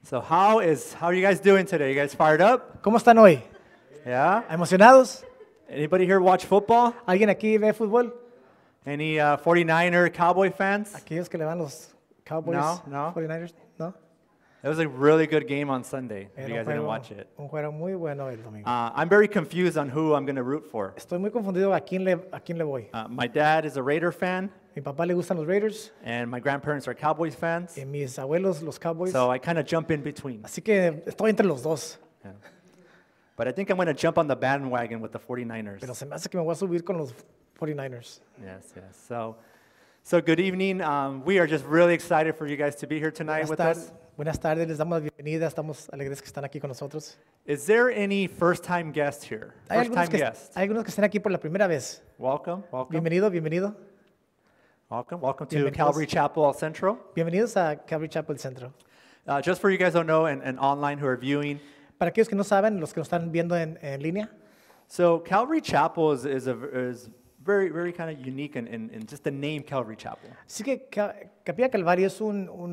So how are you guys doing today? You guys fired up? ¿Cómo están hoy? Yeah? ¿Emocionados? Anybody here watch football? ¿Alguien aquí ve fútbol? Any 49er Cowboy fans? ¿Aquellos que le van los Cowboys? No. 49ers? ¿No? It was a really good game on Sunday. If you Era guys didn't watch it. un juego muy bueno el domingo. I'm very confused on who I'm going to root for. Estoy muy confundido a quién le voy. My dad is a Raider fan, Mi papá le gustan los Raiders and my grandparents are Cowboys fans. y mis abuelos los Cowboys. So I kind of jump in between. Así que estoy entre los dos. Yeah. But I think I'm going to jump on the bandwagon with the 49ers. Pero se me hace que me voy a subir con los 49ers. Yes. So good evening. We are just really excited for you guys to be here tonight with us. Buenas tardes, les damos la bienvenida. Estamos alegres que están aquí con nosotros. Is there any first-time guest here? First-time guest. Hay algunos que están aquí por la primera vez. Welcome. Bienvenido. Welcome to Bienvenidos. Calvary Chapel Central. Bienvenidos a Calvary Chapel Centro. Just for you guys who don't know and online who are viewing, Para aquellos que no saben, los que nos están viendo en línea, so Calvary Chapel is very, very kind of unique in just the name Calvary Chapel. sí que Capilla Calvario es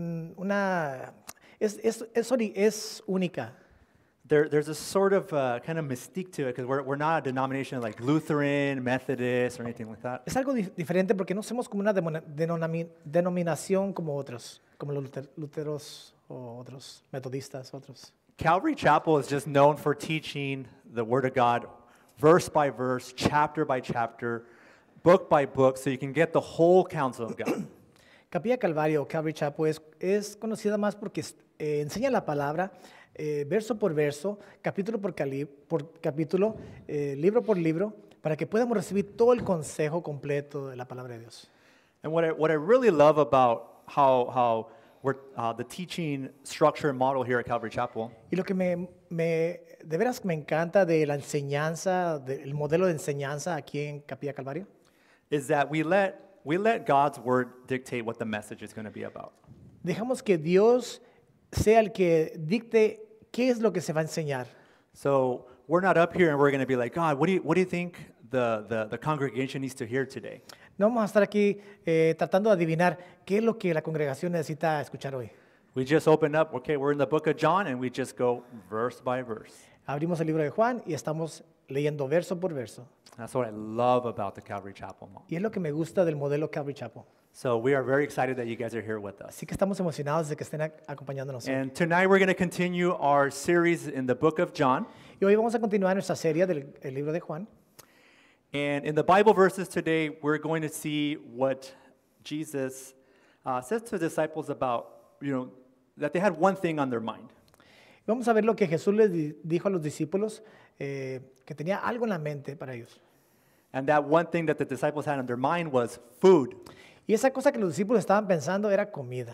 es única. There's a sort of kind of mystique to it because we're not a denomination like Lutheran, Methodist, or anything like that. Es algo diferente porque no somos como una denominación como otros, como los luteros o otros metodistas, otros. Calvary Chapel is just known for teaching the Word of God verse by verse, chapter by chapter, book by book, so you can get the whole counsel of God. Capilla Calvario o Calvary Chapel es conocida más porque enseña la palabra verso por verso, capítulo por capítulo, libro por libro, para que podamos recibir todo el consejo completo de la palabra de Dios. And what I really love about how we're the teaching structure and model here at Calvary Chapel Y lo que de veras me encanta de la enseñanza, del modelo de enseñanza aquí en Capilla Calvario, is that we let God's word dictate what the message is going to be about. dejamos que Dios sea el que dicte qué es lo que se va a enseñar. So we're not up here and we're going to be like, God, what do you think the congregation needs to hear today? No vamos a estar aquí tratando de adivinar qué es lo que la congregación necesita escuchar hoy. We just open up, okay, we're in the book of John and we just go verse by verse. Abrimos el libro de Juan y estamos leyendo verso por verso. That's what I love about the Calvary Chapel model. Y es lo que me gusta del modelo Calvary Chapel. So we are very excited that you guys are here with us. Así que estamos emocionados de que estén acompañándonos hoy. And tonight we're going to continue our series in the book of John. Y hoy vamos a continuar nuestra serie del libro de Juan. And in the Bible verses today, we're going to see what Jesus says to the disciples about, that they had one thing on their mind. Vamos a ver lo que Jesús les dijo a los discípulos, que tenía algo en la mente para ellos. And that one thing that the disciples had on their mind was food. Y esa cosa que los discípulos estaban pensando era comida.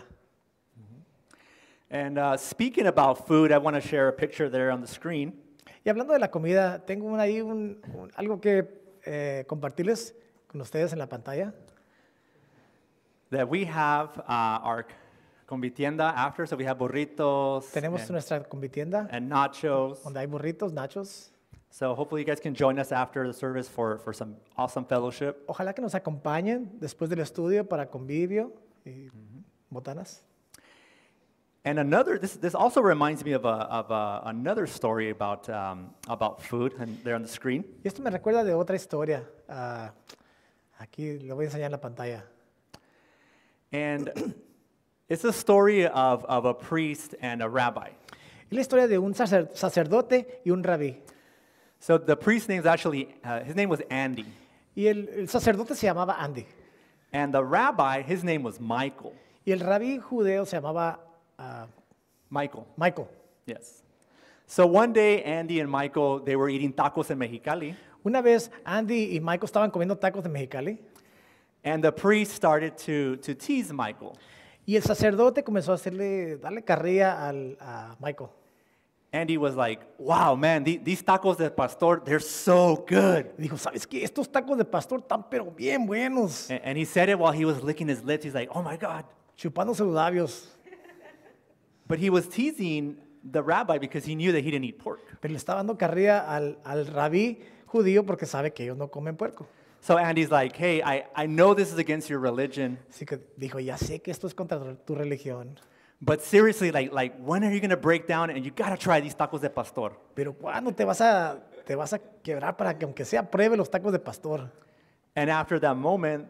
And speaking about food, I want to share a picture there on the screen. Y hablando de la comida, tengo ahí algo que compartirles con ustedes en la pantalla. That we have our convitienda after, so we have burritos Tenemos nuestra convitienda and nachos. donde hay burritos, nachos. So hopefully you guys can join us after the service for some awesome fellowship. Ojalá que nos acompañen después del estudio para convivio y botanas. And this also reminds me of another story about food, and there on the screen. Y esto me recuerda de otra historia. Aquí lo voy a enseñar en la pantalla. And it's a story of a priest and a rabbi. Es la historia de un sacerdote y un rabí. So the priest's name is actually, his name was Andy. Y el sacerdote se llamaba Andy. And the rabbi, his name was Michael. Y el rabí judeo se llamaba Michael. Yes. So one day, Andy and Michael, they were eating tacos in Mexicali. Una vez Andy y Michael estaban comiendo tacos de Mexicali. And the priest started to tease Michael. Y el sacerdote comenzó a darle carrilla a Michael. Andy was like, wow, man, these tacos del pastor, they're so good. Dijo, ¿sabes qué? Estos tacos de pastor están pero bien buenos. And he said it while he was licking his lips. He's like, oh my God. Chupándose los labios. But he was teasing the rabbi because he knew that he didn't eat pork. Pero le estaba dando carrilla al rabí judío porque sabe que ellos no comen puerco. So Andy's like, hey, I know this is against your religion, Así que dijo, ya sé que esto es contra tu religión. But seriously, like when are you going to break down and you got to try these tacos de pastor? Pero ¿cuándo te vas a quebrar para que aunque sea pruebe los tacos de pastor? And after that moment,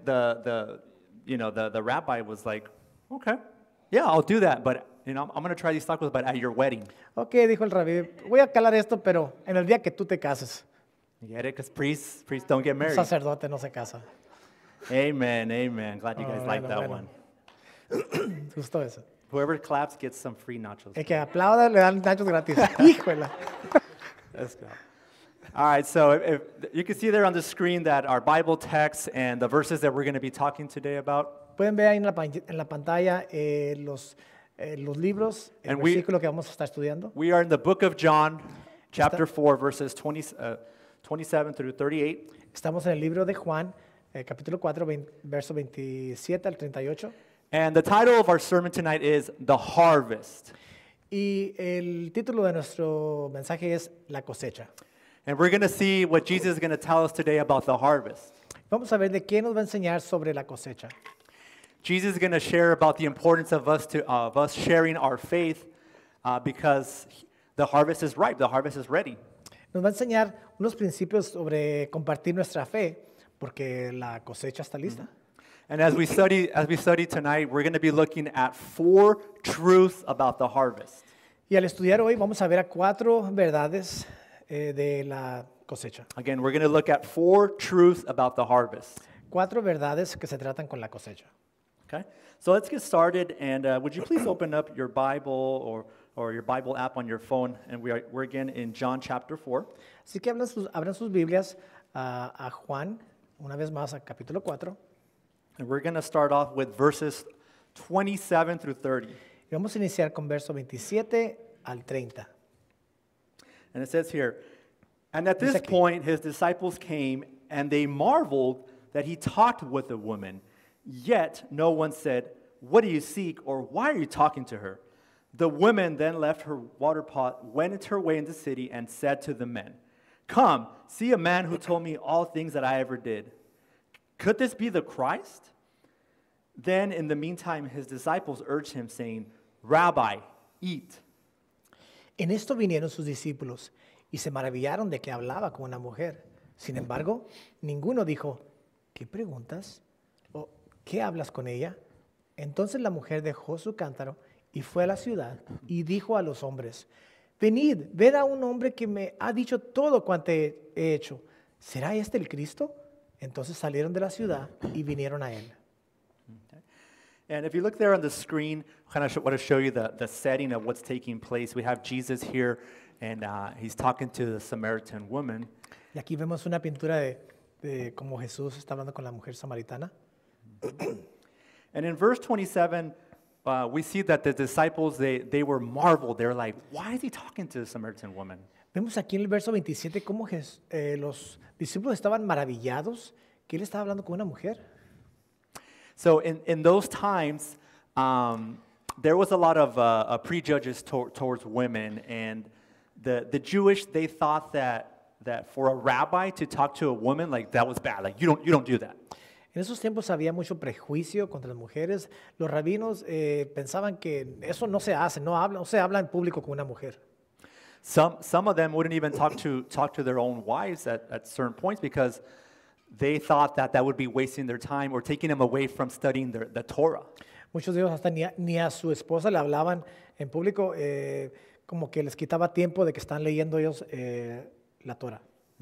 the rabbi was like, okay, yeah, I'll do that, but I'm going to try these tacos, but at your wedding. Ok, dijo el rabí, voy a calar esto, pero en el día que tú te cases. You get it? Because priests don't get Un married. sacerdote no se casa. Amen, amen. Glad you guys Oh, like bueno, that bueno. one. Justo eso. Whoever claps gets some free nachos. El que aplauda le dan nachos gratis. Híjole. Let's go. All right, so if you can see there on the screen that our Bible text and the verses that we're going to be talking today about. Pueden ver ahí en la pantalla los libros, el And we- versículo que vamos a estar estudiando. We are in the book of John, chapter 4, verses 27 through 38. Estamos en el libro de Juan, capítulo 4, verso 27 al 38. And the title of our sermon tonight is The Harvest. Y el título de nuestro mensaje es La cosecha. And we're going to see what Jesus is going to tell us today about the harvest. Vamos a ver de qué nos va a enseñar sobre la cosecha. Jesus is going to share about the importance of us sharing our faith because the harvest is ripe, the harvest is ready. Nos va a enseñar unos principios sobre compartir nuestra fe, porque la cosecha está lista. And as we study tonight, we're going to be looking at 4 truths about the harvest. Y al estudiar hoy vamos a ver a 4 verdades de la cosecha. Again, we're going to look at 4 truths about the harvest. 4 verdades que se tratan con la cosecha. Okay? So let's get started, and would you please open up your Bible or your Bible app on your phone, and we're again in John chapter 4. Así que abran sus Biblias a Juan, una vez más, a capítulo 4. And we're going to start off with verses 27 through 30. Y vamos a iniciar con verso 27 al 30. And it says here, and at Dice this aquí. point his disciples came, and they marveled that he talked with a woman. Yet no one said, "What do you seek?" or "Why are you talking to her?" The woman then left her water pot, went her way in the city, and said to the men, "Come, see a man who told me all things that I ever did. Could this be the Christ?" Then in the meantime his disciples urged him, saying, "Rabbi, eat." En esto vinieron sus discípulos y se maravillaron de que hablaba con una mujer. Sin embargo, ninguno dijo, ¿qué preguntas? ¿O qué hablas con ella? Entonces la mujer dejó su cántaro y fue a la ciudad y dijo a los hombres, venid, ved a un hombre que me ha dicho todo cuanto he hecho. ¿Será este el Cristo? Entonces salieron de la ciudad y vinieron a él. And if you look there on the screen, kind of want to show you the setting of what's taking place. We have Jesus here, and he's talking to the Samaritan woman. Y aquí vemos una pintura de cómo Jesús está hablando con la mujer samaritana. And in verse 27, we see that the disciples, they were marveled. They were like, why is he talking to the Samaritan woman? Vemos aquí en el verso 27 cómo los discípulos estaban maravillados que él estaba hablando con una mujer. So in those times, there was a lot of prejudice towards women. And the Jewish, they thought that for a rabbi to talk to a woman, like that was bad. Like you don't do that. En esos tiempos había mucho prejuicio contra las mujeres. Los rabinos pensaban que eso no se hace, no se habla en público con una mujer. Some of them wouldn't even talk to their own wives at certain points because they thought that would be wasting their time or taking them away from studying the Torah. Muchos de ellos hasta ni a su esposa le hablaban en público, como que les quitaba tiempo de que están leyendo ellos la Torah.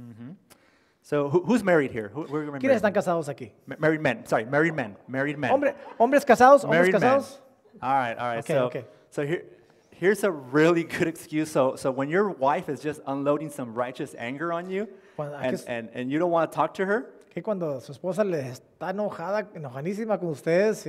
So who's married here? We're ¿Quiénes married, están casados aquí? married men. Sorry, married men. Hombres casados, hombres Married men. casados. All right. Okay, so okay. so here's a really good excuse. So when your wife is just unloading some righteous anger on you, Cuando- and you don't want to talk to her, Que cuando su esposa le está enojanísima con ustedes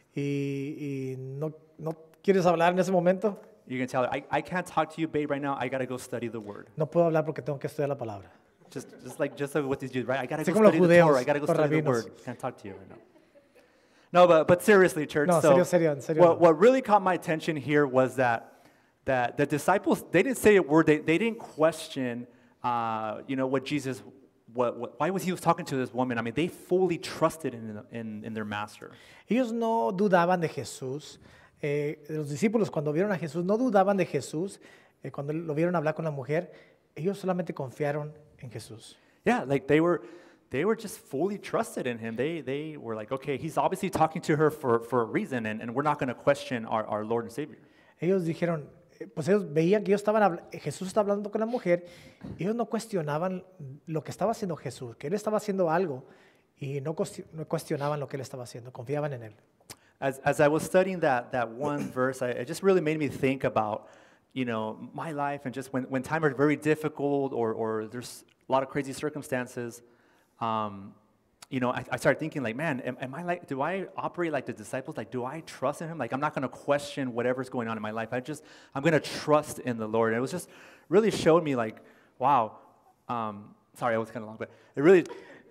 y no quieres hablar en ese momento, you can tell her, I can't talk to you, babe, right now. I gotta go study the word. no puedo hablar porque tengo que estudiar la palabra. Just like what these Jews, right? I gotta Así go como los study the judeos, Torah. I gotta go los study the rabinos. word. Can't talk to you right now. No, but seriously, church. No, so serio, en serio. what really caught my attention here was that the disciples, they didn't say a word. They didn't question, what Jesus. Why was he talking to this woman? I mean, they fully trusted in their master. Ellos no dudaban de Jesús, Los discípulos cuando vieron a Jesús no dudaban de Jesús. Cuando lo vieron hablar con la mujer, ellos solamente confiaron en Jesús. Yeah, like they were just fully trusted in him. They were like, okay, he's obviously talking to her for a reason, and we're not going to question our Lord and Savior. Ellos dijeron, pues ellos veían que Jesús estaba hablando con la mujer, ellos no cuestionaban lo que estaba haciendo Jesús, que él estaba haciendo algo y no cuestionaban lo que él estaba haciendo, confiaban en él. As I was studying that one verse, it just really made me think about, you know, my life, and just when times are very difficult or there's a lot of crazy circumstances, you know, I started thinking like, man, am I like, do I operate like the disciples? Like, do I trust in him? Like, I'm not going to question whatever's going on in my life. I'm going to trust in the Lord. And it was just really showed me like, wow, sorry, I was kind of long, but it really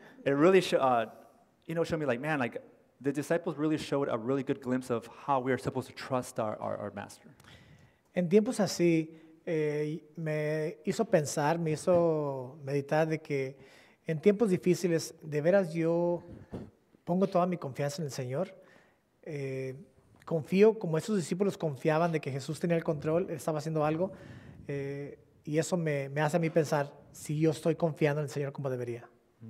you know, showed me like, man, like the disciples really showed a really good glimpse of how we are supposed to trust our master. En tiempos así, me hizo pensar, me hizo meditar de que en tiempos difíciles, de veras yo pongo toda mi confianza en el Señor. Confío como esos discípulos confiaban de que Jesús tenía el control, Él estaba haciendo algo. Y eso me hace a mí pensar si yo estoy confiando en el Señor como debería.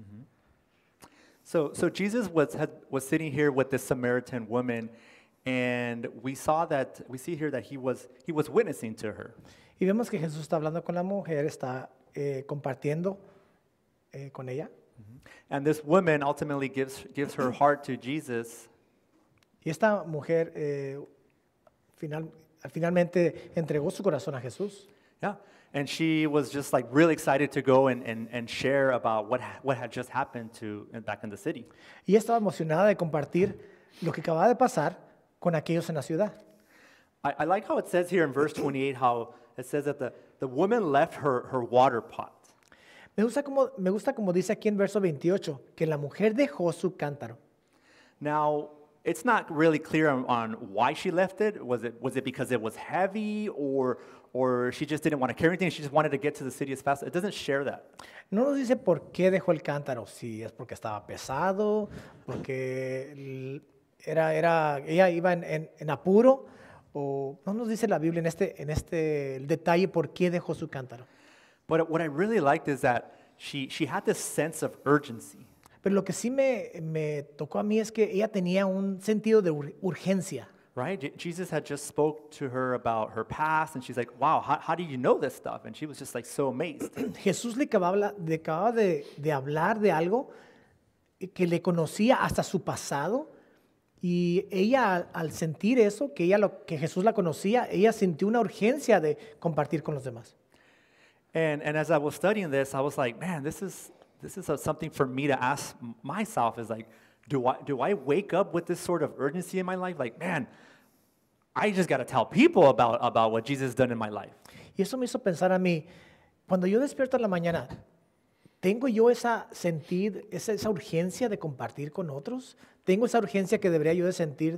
So Jesus was sitting here with this Samaritan woman, and we see here that he was witnessing to her. Y vemos que Jesús está hablando con la mujer, está compartiendo con ella. And this woman ultimately gives her heart to Jesus. Y esta mujer finalmente entregó su corazón a Jesús. Yeah, and she was just like really excited to go and share about what had just happened back in the city. Y estaba emocionada de compartir lo que acababa de pasar con aquellos en la ciudad. I like how it says here in verse 28 how it says that the woman left her water pot. Me gusta como dice aquí en verso 28, que la mujer dejó su cántaro. Now, it's not really clear on why she left it. Was it because it was heavy, or she just didn't want to carry anything? She just wanted to get to the city as fast. It doesn't share that. No nos dice por qué dejó el cántaro, si es porque estaba pesado, porque ella iba en apuro, o no nos dice la Biblia en este el detalle por qué dejó su cántaro. But what I really liked is that she had this sense of urgency. Pero lo que sí me tocó a mí es que ella tenía un sentido de urgencia. Right? Jesus had just spoke to her about her past, and she's like, wow, how do you know this stuff? And she was just like so amazed. Jesús le acababa de hablar de algo que le conocía hasta su pasado, y ella al sentir eso, que Jesús la conocía, ella sintió una urgencia de compartir con los demás. And as I was studying this, I was like, man, this is something for me to ask myself, is like, do I wake up with this sort of urgency in my life? Like, man, I just got to tell people about what Jesus has done in my life. Y eso me hizo pensar a mí, cuando yo despierto en la mañana, ¿tengo yo esa urgencia de compartir con otros? ¿Tengo esa urgencia que debería yo de sentir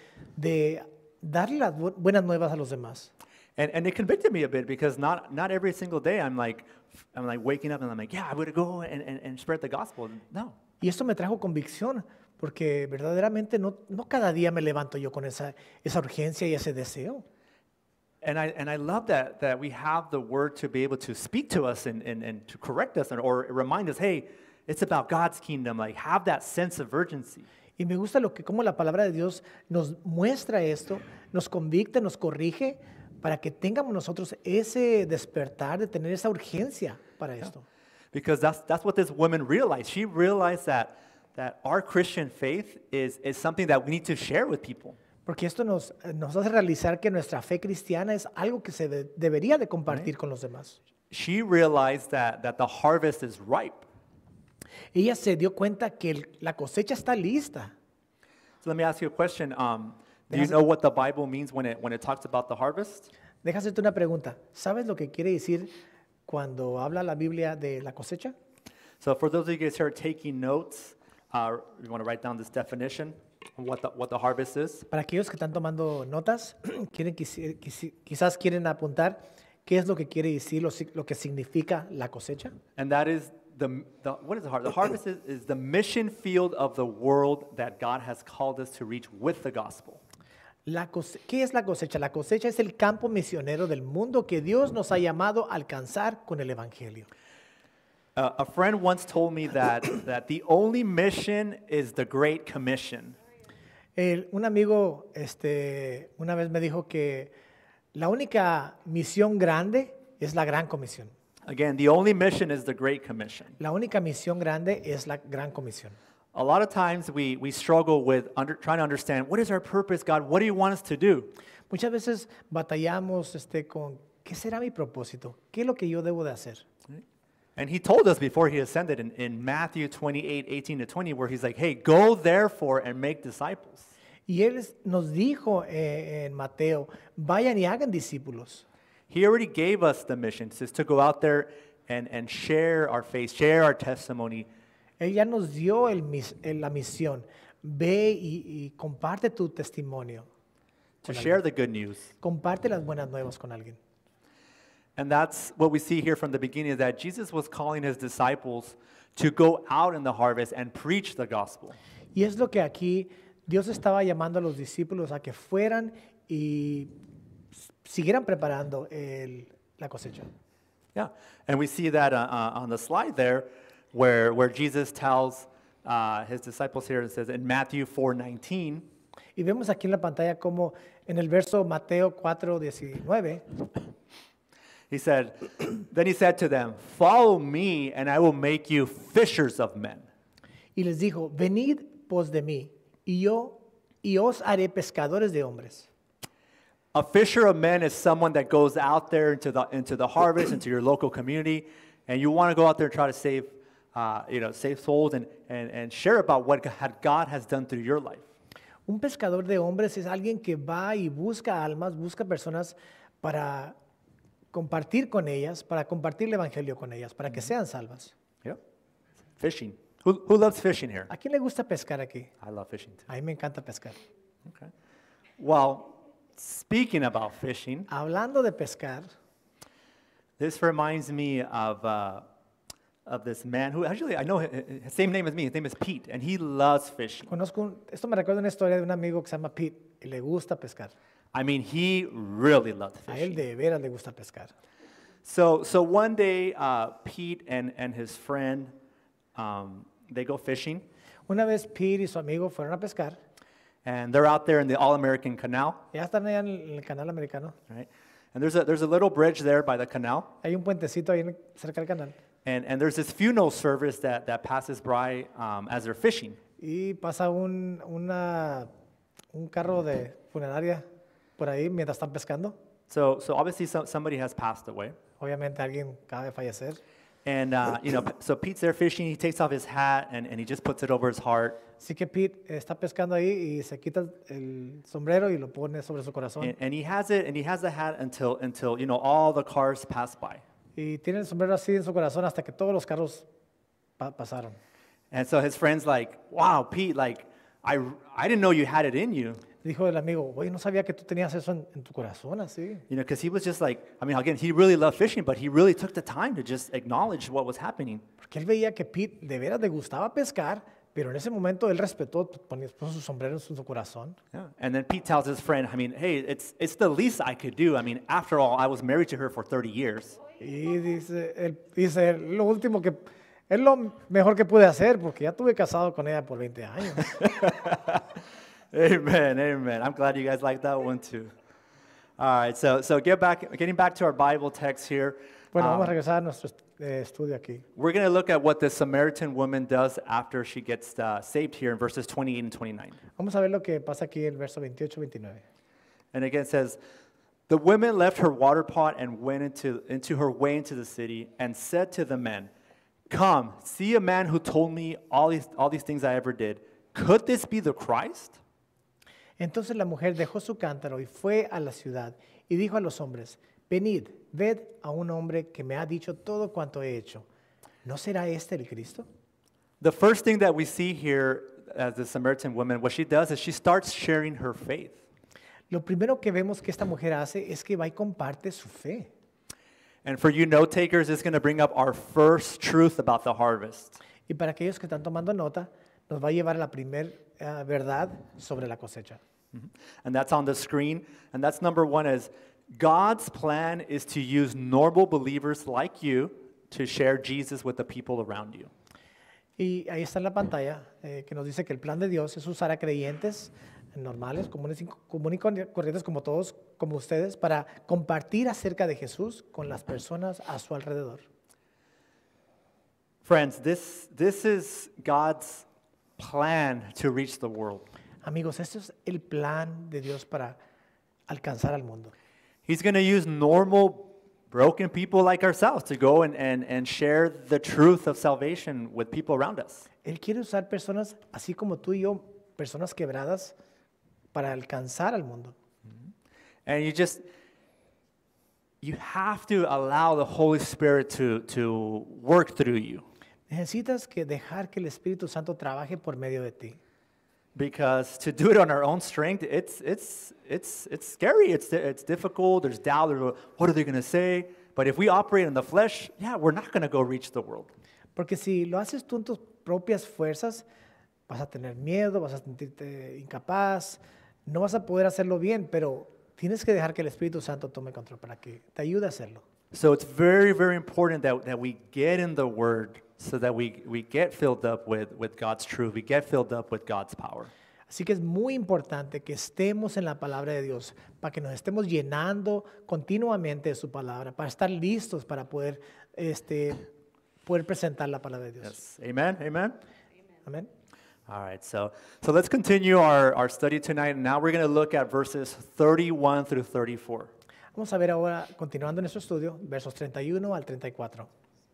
de darle las buenas nuevas a los demás? And it convicted me a bit, because not every single day I'm like waking up and I'm like, yeah, I would go and spread the gospel. No. Y esto me trajo convicción, porque verdaderamente no cada día me levanto yo con esa urgencia y ese deseo. And I love that we have the word to be able to speak to us and to correct us or remind us, hey, it's about God's kingdom. Like, have that sense of urgency. Y me gusta cómo la palabra de Dios nos muestra esto, nos convicta, nos corrige, para que tengamos nosotros ese despertar de tener esa urgencia para esto. Because that's what this woman realized. She realized that our Christian faith is something that we need to share with people. Porque esto nos hace realizar que nuestra fe cristiana es algo que se debería de compartir con los demás. She realized that the harvest is ripe. Ella se dio cuenta que la cosecha está lista. So let me ask you a question. Do you know what the Bible means when it talks about the harvest? Deja hacerte una pregunta. ¿Sabes lo que quiere decir cuando habla la Biblia de la cosecha? So for those of you guys who are taking notes, you want to write down this definition of what the harvest is. Para aquellos que están tomando notas, quizás quieren apuntar qué es lo que quiere decir, lo que significa la cosecha. And that is what is the harvest? The harvest is the mission field of the world that God has called us to reach with the gospel. ¿Qué es la cosecha? La cosecha es el campo misionero del mundo que Dios nos ha llamado a alcanzar con el Evangelio. A friend once told me that, that the only mission is the Great Commission. Un amigo una vez me dijo que la única misión grande es la Gran Comisión. Again, the only mission is the Great Commission. La única misión grande es la Gran Comisión. A lot of times we struggle with trying to understand, what is our purpose, God? What do you want us to do? Muchas veces batallamos con ¿qué será mi propósito? ¿Qué es lo que yo debo de hacer? And he told us before he ascended in Matthew 28:18-20, where he's like, hey, go therefore and make disciples. Y Él nos dijo en Mateo, vayan y hagan discípulos. He already gave us the mission, says to go out there and share our faith, share our testimony. Él ya nos dio la misión. Ve y comparte tu testimonio. To share the good news. Comparte las buenas nuevas con alguien. And that's what we see here from the beginning, is that Jesus was calling his disciples to go out in the harvest and preach the gospel. Y es lo que aquí Dios estaba llamando a los discípulos a que fueran y siguieran preparando la cosecha. Yeah, and we see that on the slide there, where Jesus tells his disciples here, it says in Matthew 4:19. Y vemos aquí en la pantalla como en el verso Mateo 4:19. He said, then he said to them, follow me and I will make you fishers of men. Y les dijo, venid pos de mí, y os haré pescadores de hombres. A fisher of men is someone that goes out there into the harvest, into your local community, and you want to go out there and try to save souls and share about what God has done through your life. Un pescador de hombres es alguien que va y busca almas, busca personas para compartir con ellas, para compartir el evangelio con ellas, para que sean salvas. Yeah. Fishing. Who loves fishing here? ¿A quién le gusta pescar aquí? I love fishing too. A mí me encanta pescar. Okay. Well, speaking about fishing, Hablando de pescar, this reminds me of this man who actually, I know his same name as me. His name is Pete, and he loves fishing. esto me recuerda una historia de un amigo que se llama Pete y le gusta pescar. I mean, he really loves A él fishing. de veras le gusta pescar. So one day, Pete and his friend, they go fishing, Una vez Pete y su amigo fueron a pescar. and they're out there in the All-American Canal, Ya están allá en el canal americano. right? And there's a little bridge there by the canal, Hay un puentecito ahí cerca del canal. and there's this funeral service that passes by as they're fishing. Y pasa un carro de funeraria por ahí mientras están pescando. So obviously somebody has passed away. Obviamente alguien acaba de fallecer. And, so Pete's there fishing, he takes off his hat and he just puts it over his heart. Así que Pete está pescando ahí y se quita el sombrero y lo pone sobre su corazón. And he has the hat until all the cars pass by. Y tiene el sombrero así en su corazón hasta que todos los carros pasaron. And so his friend's like, wow, Pete, like, I didn't know you had it in you. Dijo el amigo, oye, no sabía que tú tenías eso en tu corazón así. Because he was just like, I mean, again, he really loved fishing, but he really took the time to just acknowledge what was happening. Porque él veía que Pete de veras le gustaba pescar, pero en ese momento él respetó, puso su sombrero en su corazón. Yeah. And then Pete tells his friend, I mean, hey, it's the least I could do. I mean, after all, I was married to her for 30 years. Y dice, lo último que, es lo mejor que pude hacer porque ya estuve casado con ella por 20 años. Amen, amen. I'm glad you guys like that one too. All right, so getting back to our Bible text here. Bueno, vamos a regresar a nuestro estudio aquí. We're going to look at what the Samaritan woman does after she gets saved here in verses 28 and 29. Vamos a ver lo que pasa aquí en el verso 28-29. And again it says, the woman left her water pot and went into her way into the city and said to the men, come, see a man who told me all these things I ever did. Could this be the Christ? Entonces la mujer dejó su cántaro y fue a la ciudad y dijo a los hombres, venid, ved a un hombre que me ha dicho todo cuanto he hecho. ¿No será este el Cristo? The first thing that we see here as the Samaritan woman, what she does is she starts sharing her faith. Lo primero que vemos que esta mujer hace es que va y comparte su fe. And for you note takers, it's going to bring up our first truth about the harvest. Y para aquellos que están tomando nota, nos va a llevar a la primera verdad sobre la cosecha. And that's on the screen. And that's number one is God's plan is to use normal believers like you to share Jesus with the people around you. Y ahí está en la pantalla que nos dice que el plan de Dios es usar a creyentes normales, comunes y corrientes como todos, como ustedes, para compartir acerca de Jesús con las personas a su alrededor. Friends, this is God's plan to reach the world. Amigos, este es el plan de Dios para alcanzar al mundo. He's going to use normal, broken people like ourselves to go and share the truth of salvation with people around us. Él quiere usar personas así como tú y yo, personas quebradas, para alcanzar al mundo. And you have to allow the Holy Spirit to work through you. Necesitas que dejar que el Espíritu Santo trabaje por medio de ti. Because to do it on our own strength, it's scary, it's difficult, there's doubt, what are they going to say? But if we operate in the flesh, yeah, we're not going to go reach the world. Porque si lo haces tú en tus propias fuerzas, vas a tener miedo, vas a sentirte incapaz, no vas a poder hacerlo bien, pero tienes que dejar que el Espíritu Santo tome control para que te ayude a hacerlo. So it's very, very important that we get in the Word so that we get filled up with God's truth, we get filled up with God's power. Así que es muy importante que estemos en la palabra de Dios, para que nos estemos llenando continuamente de su palabra, para estar listos para poder presentar la palabra de Dios. Yes. Amen, amen. Amén. All right, so let's continue our study tonight. Now we're going to look at verses 31 through 34. Vamos a ver ahora, continuando nuestro estudio, versos 31 al 34.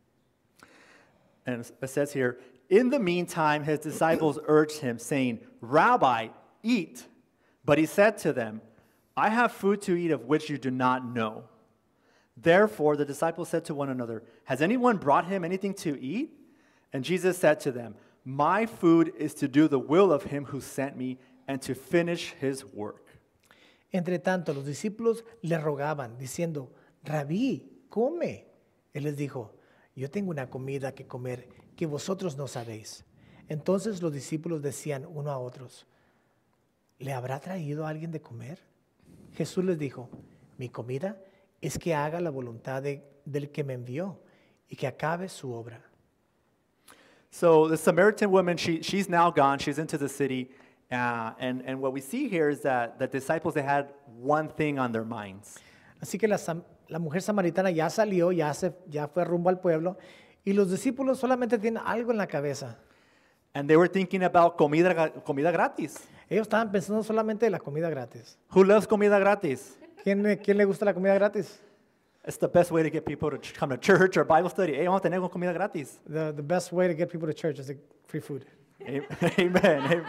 And it says here, in the meantime, his disciples urged him, saying, Rabbi, eat. But he said to them, I have food to eat of which you do not know. Therefore, the disciples said to one another, has anyone brought him anything to eat? And Jesus said to them, my food is to do the will of him who sent me and to finish his work. Entre tanto, los discípulos le rogaban, diciendo, Rabí, come. Él les dijo, yo tengo una comida que comer que vosotros no sabéis. Entonces los discípulos decían uno a otros, ¿le habrá traído alguien de comer? Jesús les dijo, mi comida es que haga la voluntad del que me envió y que acabe su obra. So the Samaritan woman, she's now gone, she's into the city, and what we see here is that the disciples, they had one thing on their minds. Así que la mujer samaritana ya salió, ya fue rumbo al pueblo, y los discípulos solamente tienen algo en la cabeza. And they were thinking about comida gratis. Ellos estaban pensando solamente en la comida gratis. Who loves comida gratis? ¿Quién le gusta la comida gratis? It's the best way to get people to come to church or Bible study. Hey, vamos a tener comida gratis. The best way to get people to church is free food. Amen. Amen.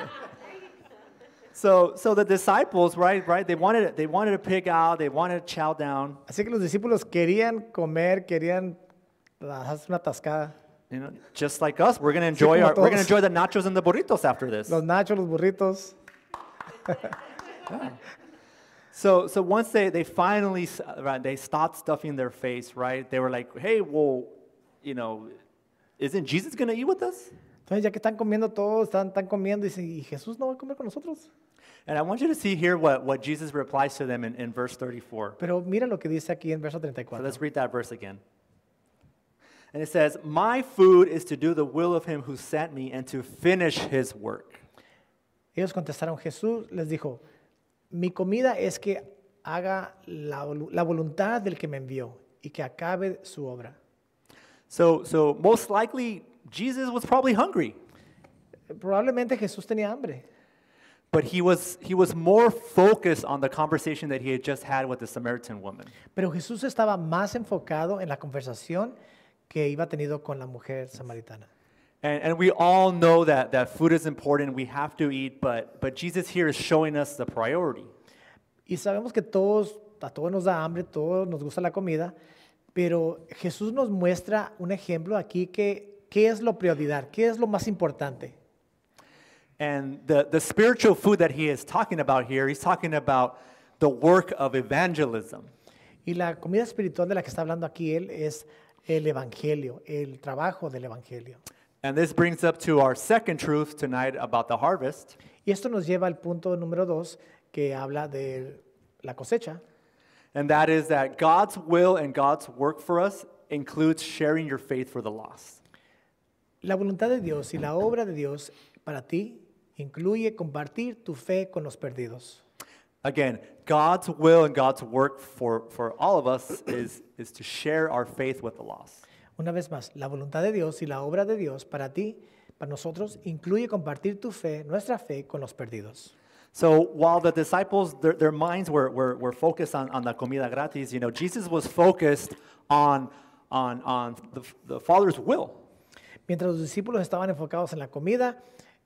So the disciples, right? They wanted to pig out. They wanted to chow down. Así que los discípulos querían comer, querían hacer una tascada. You know, just like us, we're gonna enjoy the nachos and the burritos after this. Los nachos, los burritos. Yeah. So once they finally they stopped stuffing their face, right? They were like, hey, well, you know, isn't Jesus gonna eat with us? Entonces ya que están comiendo todos, están comiendo y dicen, ¿y Jesús no va a comer con nosotros? And I want you to see here what Jesus replies to them in verse 34. Pero mira lo que dice aquí en verso So 34. let's read that verse again. And it says, my food is to do the will of him who sent me and to finish his work. Ellos contestaron, Jesús les dijo, mi comida es que haga la voluntad del que me envió y que acabe su obra. So most likely, Jesus was probably hungry. Probablemente Jesús tenía hambre. But he was more focused on the conversation that he had just had with the Samaritan woman. Pero Jesús estaba más enfocado en la conversación que iba tenido con la mujer samaritana. And we all know that food is important, we have to eat, but Jesus here is showing us the priority. Y sabemos que a todos nos da hambre, todos nos gusta la comida, pero Jesús nos muestra un ejemplo aquí que qué es lo prioridad, qué es lo más importante. And the spiritual food that he is talking about here, he's talking about the work of evangelism. Y la comida espiritual de la que está hablando aquí él es el evangelio, el trabajo del evangelio. And this brings up to our second truth tonight about the harvest. Y esto nos lleva al punto número 2, que habla de la cosecha. And that is that God's will and God's work for us includes sharing your faith for the lost. La voluntad de Dios y la obra de Dios para ti incluye compartir tu fe con los perdidos. Again, God's will and God's work for all of us is to share our faith with the lost. Una vez más, la voluntad de Dios y la obra de Dios para ti, para nosotros, incluye compartir tu fe, nuestra fe, con los perdidos. So while the disciples, their minds were focused on la comida gratis, you know, Jesus was focused on the Father's will. Mientras los discípulos estaban enfocados en la comida,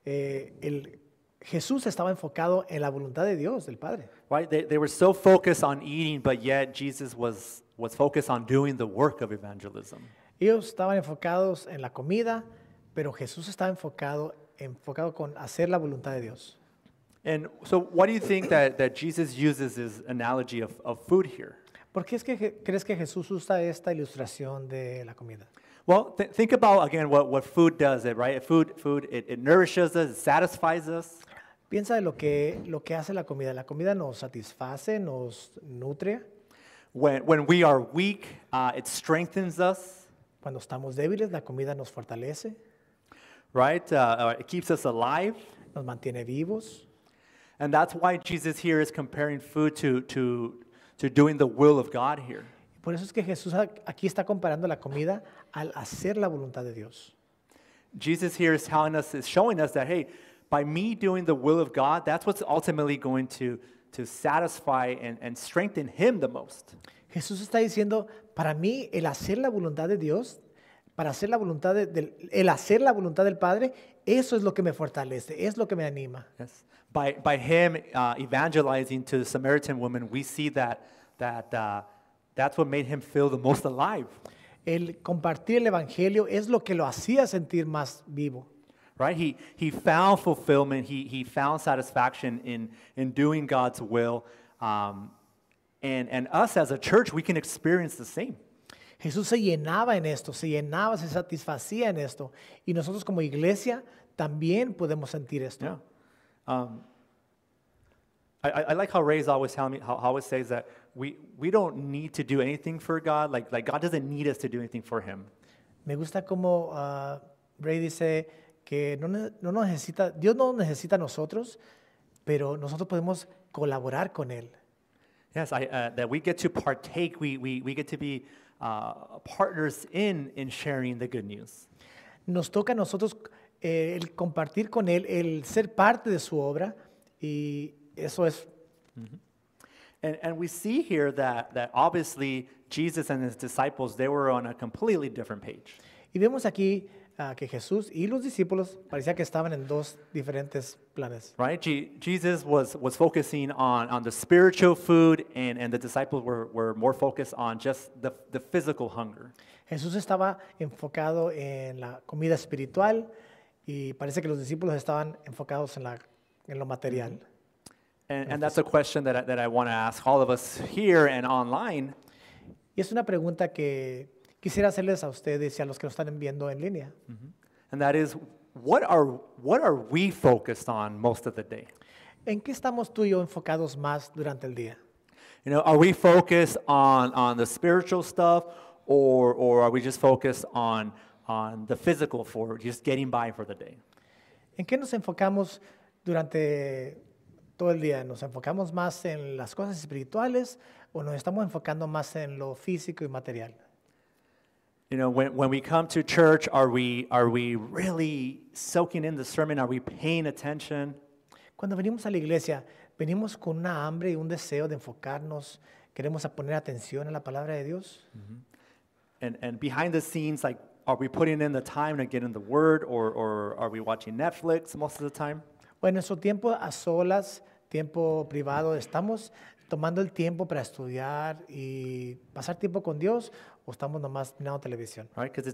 Jesús estaba enfocado en la voluntad de Dios, del Padre. Right? They were so focused on eating, but yet Jesus was focused on doing the work of evangelism. Ellos estaban enfocados en la comida, pero Jesús estaba enfocado con hacer la voluntad de Dios. And so why do you think that Jesus uses this analogy of food here? ¿Por qué es que crees que Jesús usa esta ilustración de la comida? Well, think about, again, what food does, right? Food, it nourishes us, it satisfies us. Piensa de lo que hace la comida. La comida nos satisface, nos nutre. When we are weak, it strengthens us, Cuando estamos débiles, la comida nos fortalece, right? It keeps us alive. nos mantiene vivos. And that's why Jesus here is comparing food to doing the will of God here. Por eso es que Jesús aquí está comparando la comida al hacer la voluntad de Dios. Jesus here is showing us that, hey, by me doing the will of God, that's what's ultimately going to satisfy and strengthen him the most. Jesús está diciendo, para mí el hacer la voluntad de Dios, para hacer la voluntad el hacer la voluntad del Padre, eso es lo que me fortalece, es lo que me anima. Yes. By him evangelizing to the Samaritan woman, we see that's what made him feel the most alive. El compartir el evangelio es lo que lo hacía sentir más vivo. Right? He found fulfillment. He found satisfaction in doing God's will. And us as a church, we can experience the same. Jesús se llenaba en esto, se satisfacía en esto. Y nosotros como iglesia también podemos sentir esto. Yeah. I like how Ray's always telling me, how always says that we don't need to do anything for God. Like God doesn't need us to do anything for him. Me gusta como Ray dice que Dios no necesita a nosotros, pero nosotros podemos colaborar con Él. Yes, that we get to partake, we get to be partners in sharing the good news. Nos toca a nosotros el compartir con Él, el ser parte de su obra, y eso es. And we see here that obviously Jesus and his disciples, they were on a completely different page. Y vemos aquí que Jesús y los discípulos parecía que estaban en dos diferentes planes. Right? Jesus was focusing on the spiritual food, and the disciples were more focused on just the physical hunger. Jesús estaba enfocado en la comida espiritual y parece que los discípulos estaban enfocados en lo material. And that's a question that I want to ask all of us here and online. Y es una pregunta que quisiera hacerles a ustedes y a los que nos están viendo en línea. And that is, what are we focused on most of the day? ¿En qué estamos tú y yo enfocados más durante el día? You know, are we focused on the spiritual stuff, or are we just focused on the physical for just getting by for the day? ¿En qué nos enfocamos durante todo el día? ¿Nos enfocamos más en las cosas espirituales o nos estamos enfocando más en lo físico y material? You know, when we come to church, are we really soaking in the sermon? Are we paying attention? Cuando venimos a la iglesia, venimos con una hambre y un deseo de enfocarnos, queremos poner atención a la palabra de Dios. And behind the scenes, like, are we putting in the time to get in the Word, or are we watching Netflix most of the time? O en nuestro tiempo a solas, tiempo privado, ¿estamos tomando el tiempo para estudiar y pasar tiempo con Dios o estamos nomás mirando televisión? Right? Because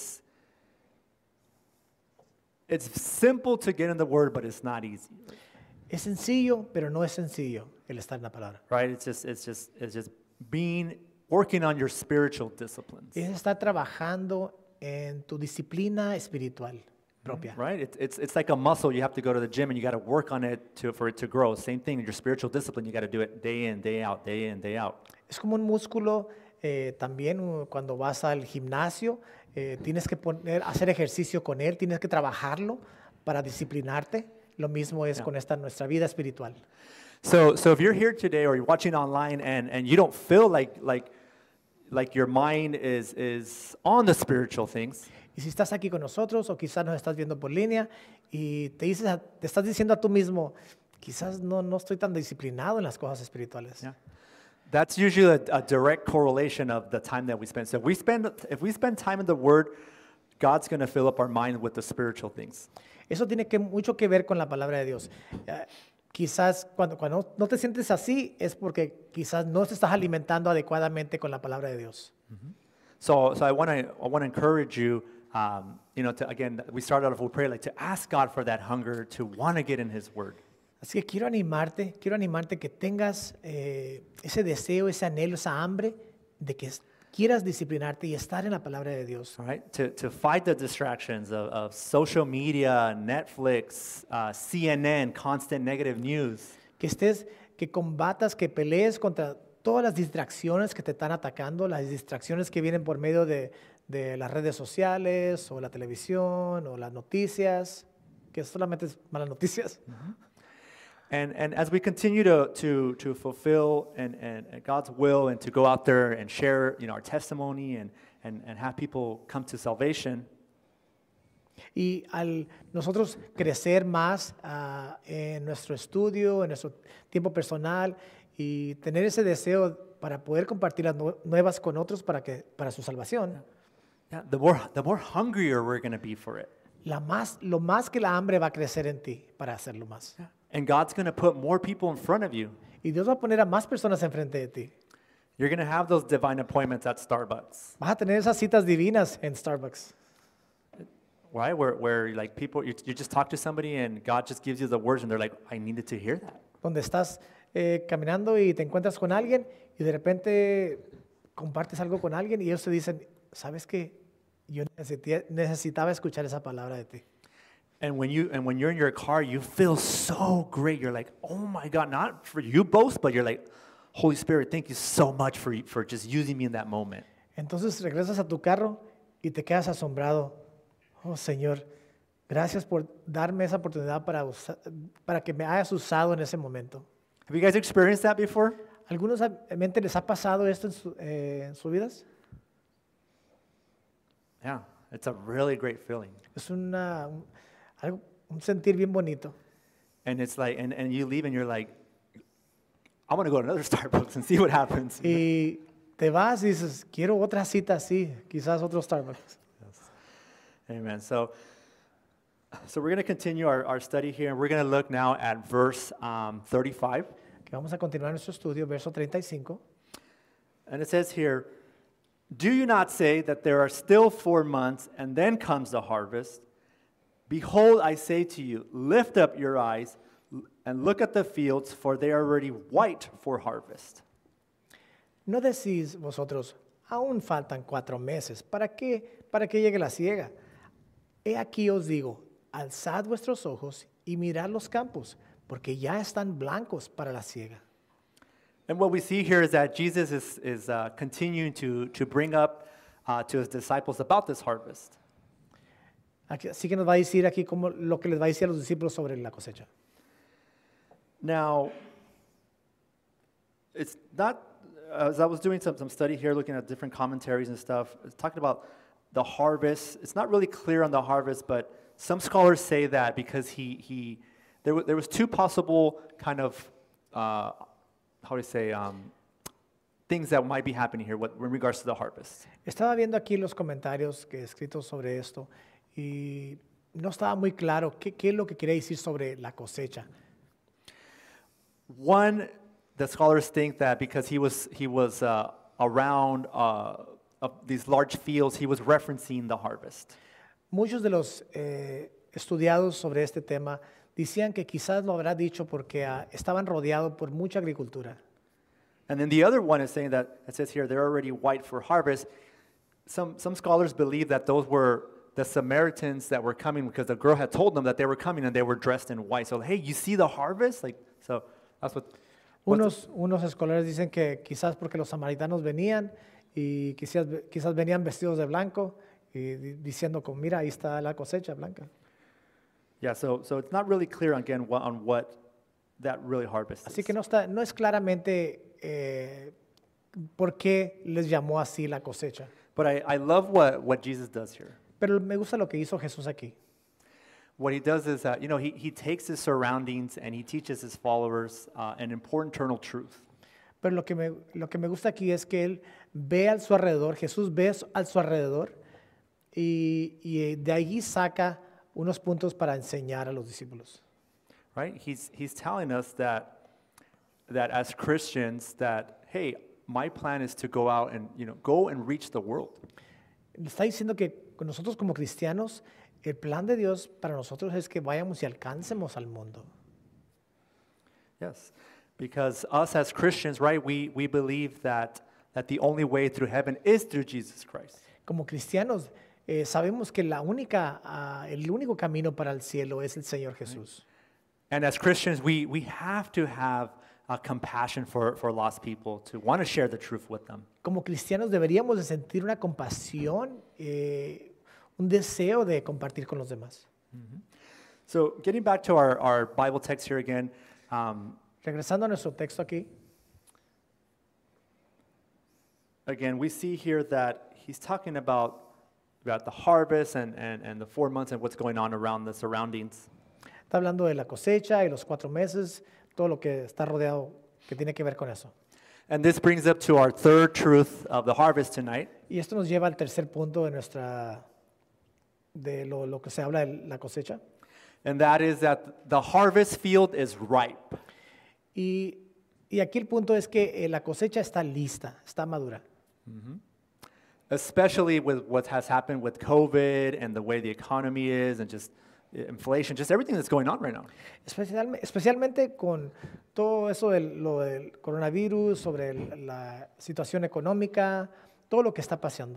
it's simple to get in the Word, but it's not easy. Es sencillo, pero no es sencillo el estar en la palabra. Right? It's just working on your spiritual disciplines. Es estar trabajando en tu disciplina espiritual. propia. Right? It's like a muscle. You have to go to the gym and you got to work on it for it to grow. Same thing in your spiritual discipline. You got to do it day in, day out, day in, day out. Es como un músculo también cuando vas al gimnasio, tienes que hacer ejercicio con él, tienes que trabajarlo para disciplinarte. Lo mismo es con nuestra vida espiritual. So if you're here today or you're watching online and you don't feel like your mind is on the spiritual things, Y si estás aquí con nosotros o quizás nos estás viendo por línea y te estás diciendo a tú mismo, quizás no estoy tan disciplinado en las cosas espirituales. yeah, that's usually a direct correlation of the time that we spend. So if we spend time in the Word, God's going to fill up our mind with the spiritual things. Eso tiene mucho que ver con la palabra de Dios. Quizás cuando no te sientes así es porque quizás no te estás alimentando adecuadamente con la palabra de Dios. So I want to encourage you, we started off with prayer, like to ask God for that hunger to want to get in His Word. Así que quiero animarte que tengas ese deseo, ese anhelo, esa hambre de que quieras disciplinarte y estar en la palabra de Dios. All right, to fight the distractions of social media, Netflix, CNN, constant negative news. Que combatas, que pelees contra todas las distracciones que te están atacando, las distracciones que vienen por medio de las redes sociales o la televisión o las noticias, que solamente es malas noticias. And as we continue to fulfill and God's will and to go out there and share our testimony and have people come to salvation, y al nosotros crecer más en nuestro estudio, en nuestro tiempo personal y tener ese deseo para poder compartir las nuevas con otros para su salvación, the more hungrier we're going to be for it. lo más que la hambre va a crecer en ti para hacerlo más. And God's going to put more people in front of you. Y Dios va a poner a más personas enfrente de ti. You're going to have those divine appointments at Starbucks. Vas a tener esas citas divinas en Starbucks. Right? Where like people, you just talk to somebody and God just gives you the words and they're like, I needed to hear that. Donde estás caminando y te encuentras con alguien y de repente compartes algo con alguien y ellos te dicen, ¿sabes qué? Yo necesitaba escuchar esa palabra de ti. And when you're in your car, you feel so great. You're like, oh my God, not for you boast, but you're like, Holy Spirit, thank you so much for just using me in that moment. Entonces regresas a tu carro y te quedas asombrado. Oh Señor, gracias por darme esa oportunidad para que me hayas usado en ese momento. Have you guys experienced that before? ¿Algunos mente les ha pasado esto en sus vidas? Yeah, it's a really great feeling. Es un sentir bien bonito. And it's like, and you leave and you're like, I want to go to another Starbucks and see what happens. Y te vas y dices, quiero otra cita así, quizás otro Starbucks. Yes. Amen. So we're going to continue our study here, and we're going to look now at verse 35. Que vamos a continuar nuestro estudio, verso 35. And it says here, do you not say that there are still 4 months and then comes the harvest? Behold, I say to you, lift up your eyes and look at the fields, for they are already white for harvest. ¿No decís vosotros, aún faltan 4 meses, para que llegue la siega? He aquí os digo, alzad vuestros ojos y mirad los campos, porque ya están blancos para la siega. And what we see here is that Jesus is continuing to bring up to his disciples about this harvest. Así que nos va a decir aquí como lo que les va a decir a los discípulos sobre la cosecha. Now, it's not, as I was doing some study here, looking at different commentaries and stuff, it's talking about the harvest. It's not really clear on the harvest, but some scholars say that because there was 2 possible kind of, things that might be happening here in regards to the harvest. Estaba viendo aquí los comentarios que he escrito sobre esto y no estaba muy claro qué es lo que quería decir sobre la cosecha. One, the scholars think that because he was around these large fields, he was referencing the harvest. Muchos de los estudiados sobre este tema decían que quizás lo habrá dicho porque estaban rodeados por mucha agricultura. And then the other one is saying that, it says here, they're already white for harvest. Some scholars believe that those were the Samaritans that were coming because the girl had told them that they were coming and they were dressed in white. So, hey, you see the harvest? Like, so that's what. Unos escolares dicen que quizás porque los samaritanos venían y quizás venían vestidos de blanco y diciendo como mira ahí está la cosecha blanca. Yeah, so it's not really clear again on what that really harvest Así is. que no es claramente por qué les llamó así la cosecha. But I love what Jesus does here. Pero me gusta lo que hizo Jesús aquí. What he does is that, he takes his surroundings and he teaches his followers an important eternal truth. Pero lo que me gusta aquí es que él ve a su alrededor, Jesús ve a su alrededor y de allí saca unos puntos para enseñar a los discípulos. Right? He's telling us that as Christians that, hey, my plan is to go out and, go and reach the world. Le está diciendo que nosotros como cristianos, el plan de Dios para nosotros es que vayamos y alcancemos al mundo. Yes, because us as Christians, right, we believe that the only way through heaven is through Jesus Christ. Como cristianos, sabemos que el único camino para el cielo es el Señor Jesús. And as Christians, we have to have compassion for lost people, to want to share the truth with them. Como cristianos deberíamos de sentir una compasión, un deseo de compartir con los demás. So getting back to our Bible text here again, Regresando a nuestro texto aquí, again, we see here that he's talking about the harvest and the 4 months and what's going on around the surroundings. está hablando de la cosecha y los 4 meses, todo lo que está rodeado, que tiene que ver con eso. And this brings up to our third truth of the harvest tonight. Y esto nos lleva al tercer punto de lo que se habla de la cosecha. And that is that the harvest field is ripe. Y aquí el punto es que la cosecha está lista, está madura. Especially with what has happened with COVID and the way the economy is and just inflation, just everything that's going on right now. Especialmente con todo eso lo del coronavirus, sobre la situación económica, todo lo que está pasando.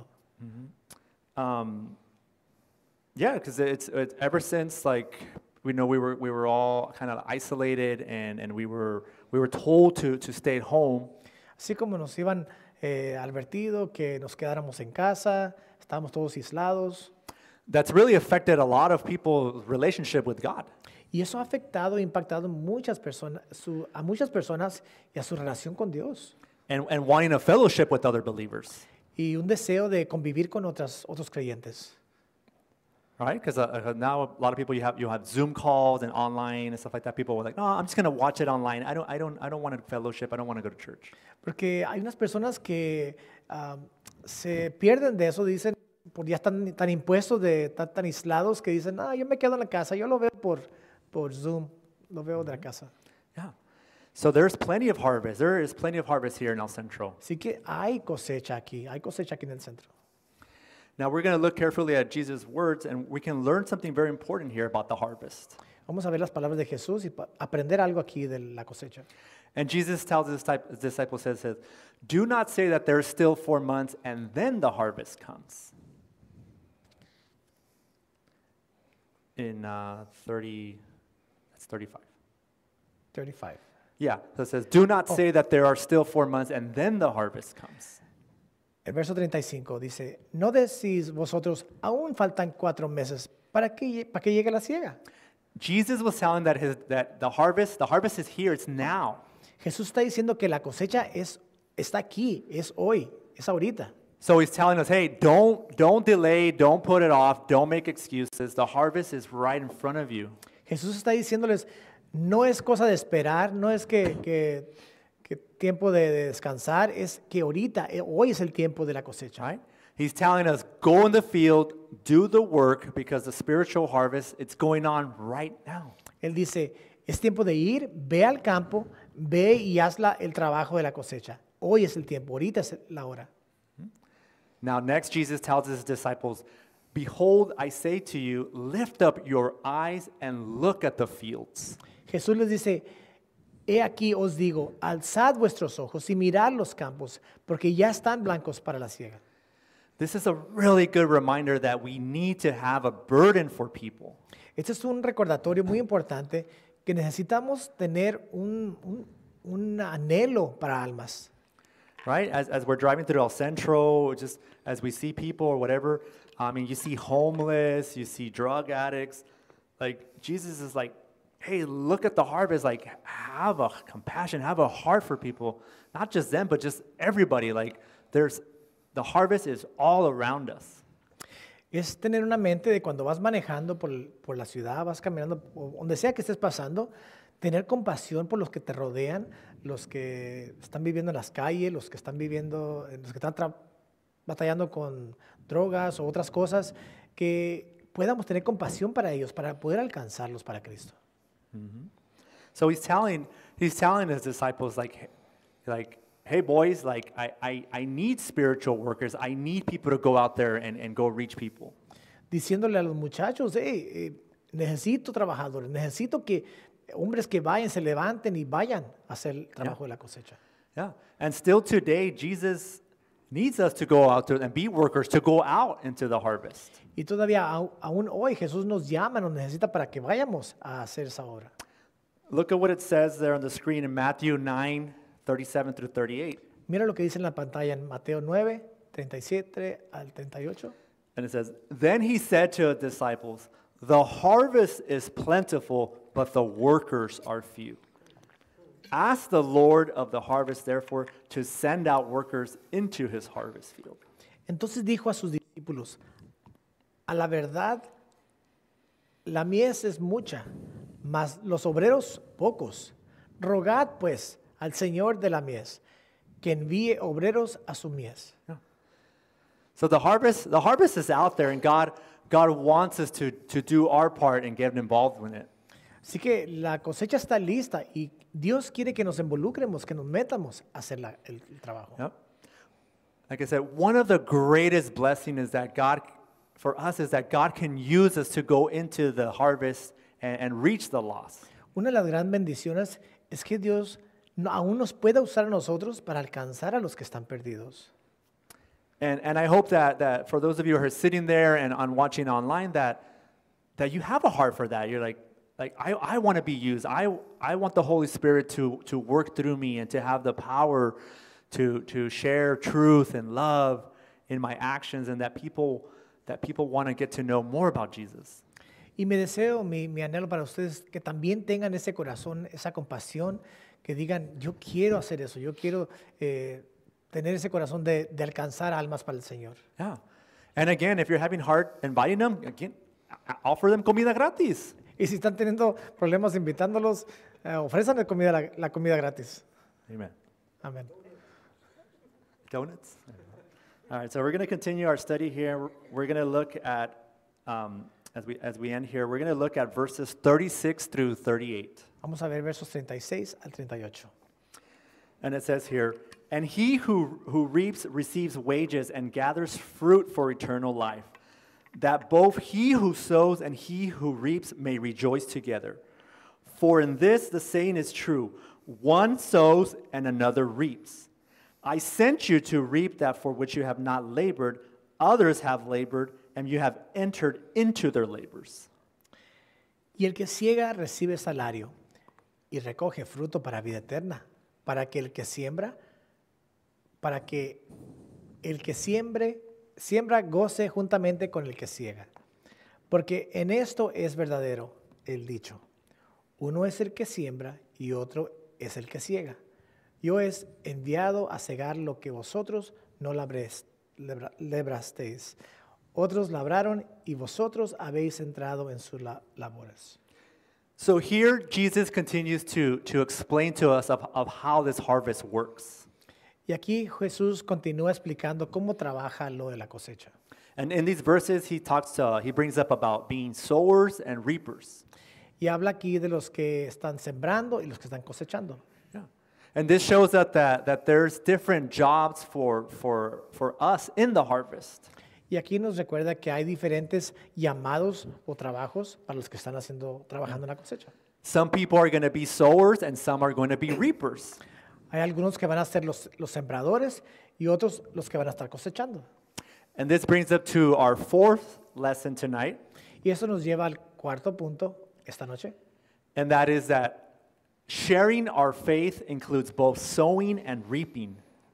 Yeah, because it's ever since we were all kind of isolated and we were told to stay at home. Así como nos iban advertido que nos quedáramos en casa, estábamos todos aislados. That's really affected a lot of people's relationship with God. Y eso ha afectado e impactado a muchas personas y a su relación con Dios. And wanting a fellowship with other believers. Y un deseo de convivir con otros creyentes. Right? Because now a lot of people you have Zoom calls and online and stuff like that. People were like, no, I'm just going to watch it online. I don't want a fellowship. I don't want to go to church. Porque hay unas personas que se pierden de eso, dicen, ya están tan impuestos, tan aislados, que dicen, yo me quedo en la casa, yo lo veo por Zoom, lo veo de la casa. Yeah. So there's plenty of harvest. There is plenty of harvest here in El Centro. Así que hay cosecha aquí en el centro. Now we're going to look carefully at Jesus' words, and we can learn something very important here about the harvest. Vamos a ver las palabras de Jesús y aprender algo aquí de la cosecha. And Jesus tells his disciples, says, do not say that there's still 4 months and then the harvest comes. In 35. 35. Yeah, so it says, do not say that there are still 4 months and then the harvest comes. El verso 35 dice, no decís vosotros, aún faltan 4 meses para que llegue la siega. Jesus was telling that the harvest is here, it's now. Jesús está diciendo que la cosecha está aquí, es hoy, es ahorita. So he's telling us, hey, don't delay, don't put it off, don't make excuses. The harvest is right in front of you. Jesús está diciéndoles, no es cosa de esperar, no es que tiempo de descansar, es que ahorita, hoy es el tiempo de la cosecha. Right? He's telling us, go in the field, do the work, because the spiritual harvest, it's going on right now. Él dice, es tiempo de ir, ve al campo, ve y haz el trabajo de la cosecha. Hoy es el tiempo, ahorita es la hora. Now, next, Jesus tells his disciples, behold, I say to you, lift up your eyes and look at the fields. Jesús les dice, he aquí os digo, alzad vuestros ojos y mirad los campos, porque ya están blancos para la siega. This is a really good reminder that we need to have a burden for people. Este es un recordatorio muy importante que necesitamos tener un anhelo para almas. Right? As we're driving through El Centro, just as we see people or whatever, I mean, you see homeless, you see drug addicts. Like, Jesus is like, hey, look at the harvest. Like, have a compassion, have a heart for people. Not just them, but just everybody. Like, the harvest is all around us. Es tener una mente de cuando vas manejando por la ciudad, vas caminando, o donde sea que estés pasando, tener compasión por los que te rodean, los que están viviendo en las calles, los que están viviendo, los que están batallando con drogas o otras cosas, que podamos tener compasión para ellos, para poder alcanzarlos para Cristo. So he's telling his disciples, like, hey boys, like I need spiritual workers. I need people to go out there and go reach people. Diciéndole a los muchachos, necesito trabajadores, necesito que hombres que vayan, se levanten y vayan a hacer el trabajo de la cosecha. Yeah, and still today, Jesus needs us to go out there and be workers, to go out into the harvest. Y todavía aún hoy Jesús nos llama, nos necesita para que vayamos a hacer esa obra. Look at what it says there on the screen in Matthew 9:37 through 38. Mira lo que dice en la pantalla en Mateo 9, 37 al 38. And it says, Then he said to his disciples, The harvest is plentiful, but the workers are few. Ask the Lord of the harvest, therefore, to send out workers into his harvest field. Entonces dijo a sus discípulos, a la verdad, la mies es mucha, mas los obreros pocos. Rogad pues al Señor de la mies, que envíe obreros a su mies. So the harvest is out there, and God wants us to do our part and get involved in it. Así que la cosecha está lista y Dios quiere que nos involucremos, que nos metamos a hacer el trabajo. Yep. Like I said, one of the greatest blessings is that for us is that God can use us to go into the harvest and reach the lost. Una de las grandes bendiciones es que Dios aún nos pueda usar a nosotros para alcanzar a los que están perdidos. And I hope that for those of you who are sitting there and watching online, that you have a heart for that. You're like I want to be used. I want the Holy Spirit to work through me and to have the power to share truth and love in my actions, and that people want to get to know more about Jesus. Y mi deseo, mi anhelo para ustedes, que también tengan ese corazón, esa compasión, que digan, yo quiero hacer eso, yo quiero tener ese corazón de alcanzar almas para el Señor. Yeah. And again, if you're having heart inviting them, again, offer them comida gratis. Y si están teniendo problemas invitándolos, ofrézanle la comida gratis. Amen. Amén. Donuts? All right, so we're going to continue our study here. We're going to look at, as we end here, we're going to look at verses 36 through 38. Vamos a ver versos 36 al 38. And it says here, And he who reaps receives wages and gathers fruit for eternal life, that both he who sows and he who reaps may rejoice together. For in this the saying is true, one sows and another reaps. I sent you to reap that for which you have not labored, others have labored, and you have entered into their labors. Y el que ciega recibe salario y recoge fruto para vida eterna, para que el que siembra siembra goce juntamente con el que ciega. Porque en esto es verdadero el dicho, uno es el que siembra y otro es el que ciega. Yo he enviado a cegar lo que vosotros no labrasteis. Otros labraron y vosotros habéis entrado en sus labores. So here Jesus continues to explain to us of how this harvest works. Y aquí Jesús continúa explicando cómo trabaja lo de la cosecha. And in these verses he brings up about being sowers and reapers. Y habla aquí de los que están sembrando y los que están cosechando. Yeah. And this shows that there's different jobs for us in the harvest. Y aquí nos recuerda que hay diferentes llamados o trabajos para los que están trabajando en la cosecha. Some people are going to be sowers and some are going to be reapers. Hay algunos que van a ser los sembradores y otros los que van a estar cosechando. And this brings up to our fourth lesson tonight, Y eso nos lleva al cuarto punto esta noche. and that is that sharing our faith includes both sowing and reaping.